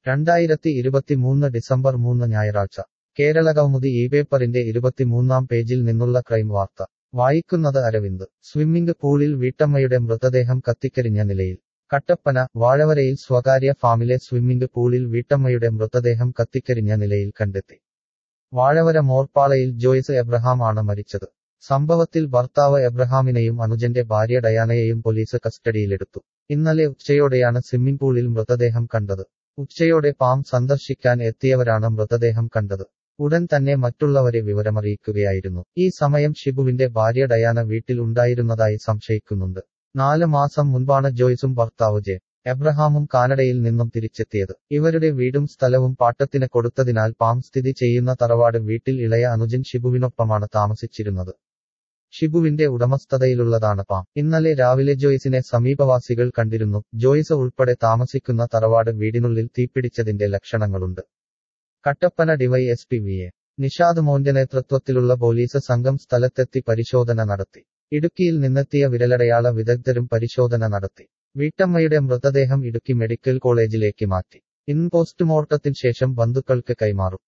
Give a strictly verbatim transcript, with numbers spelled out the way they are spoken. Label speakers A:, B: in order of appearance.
A: രണ്ടായിരത്തി ഇരുപത്തിമൂന്ന് ഡിസംബർ മൂന്ന് ഞായറാഴ്ച കേരളകൗമുദി ഈ പേപ്പറിന്റെ ഇരുപത്തിമൂന്നാം പേജിൽ നിന്നുള്ള ക്രൈം വാർത്ത വായിക്കുന്നത് അരവിന്ദ് സ്വിമ്മിംഗ് പൂളിൽ വീട്ടമ്മയുടെ മൃതദേഹം കത്തിക്കരിഞ്ഞ നിലയിൽ കട്ടപ്പന വാഴവരയിൽ സ്വകാര്യ ഫാമിലെ സ്വിമ്മിംഗ് പൂളിൽ വീട്ടമ്മയുടെ മൃതദേഹം കത്തിക്കരിഞ്ഞ നിലയിൽ കണ്ടെത്തി. വാഴവര മോർപ്പാളയിൽ ജോയ്സ് എബ്രഹാം ആണ് മരിച്ചത്. സംഭവത്തിൽ ഭർത്താവ് എബ്രഹാമിനെയും അനുജന്റെ ഭാര്യ ഡയാനയെയും പോലീസ് കസ്റ്റഡിയിലെടുത്തു. ഇന്നലെ ഉച്ചയോടെയാണ് സ്വിമ്മിംഗ് പൂളിൽ മൃതദേഹം കണ്ടത്. ഉച്ചയോടെ പാം സന്ദർശിക്കാൻ എത്തിയവരാണ് മൃതദേഹം കണ്ടത്. ഉടൻ തന്നെ മറ്റുള്ളവരെ വിവരമറിയിക്കുകയായിരുന്നു. ഈ സമയം ഷിബുവിന്റെ ഭാര്യ ഡയാന വീട്ടിൽ ഉണ്ടായിരുന്നതായി സംശയിക്കുന്നുണ്ട്. നാല് മാസം മുൻപാണ് ജോയ്സും ഭർത്താവ് ജെ എബ്രഹാമും കാനഡയിൽ നിന്നും തിരിച്ചെത്തിയത്. ഇവരുടെ വീടും സ്ഥലവും പാട്ടത്തിന് കൊടുത്തതിനാൽ പാം സ്ഥിതി ചെയ്യുന്ന തറവാട് വീട്ടിൽ ഇളയ അനുജൻ ഷിബുവിനൊപ്പമാണ് താമസിച്ചിരുന്നത്. ഷിബുവിന്റെ ഉടമസ്ഥതയിലുള്ളതാണ് പാം. ഇന്നലെ രാവിലെ ജോയ്സിനെ സമീപവാസികൾ കണ്ടിരുന്നു. ജോയ്സ് ഉൾപ്പെടെ താമസിക്കുന്ന തറവാട് വീടിനുള്ളിൽ തീപിടിച്ചതിന്റെ ലക്ഷണങ്ങളുണ്ട്. Kattappana DYSP V A Nishad മോന്റെ നേതൃത്വത്തിലുള്ള പോലീസ് സംഘം സ്ഥലത്തെത്തി പരിശോധന നടത്തി. ഇടുക്കിയിൽ നിന്നെത്തിയ വിരലടയാള വിദഗ്ധരും പരിശോധന നടത്തി. വീട്ടമ്മയുടെ മൃതദേഹം ഇടുക്കി മെഡിക്കൽ കോളേജിലേക്ക് മാറ്റി. ഇൻ പോസ്റ്റ്മോർട്ടത്തിന് ശേഷം ബന്ധുക്കൾക്ക് കൈമാറും.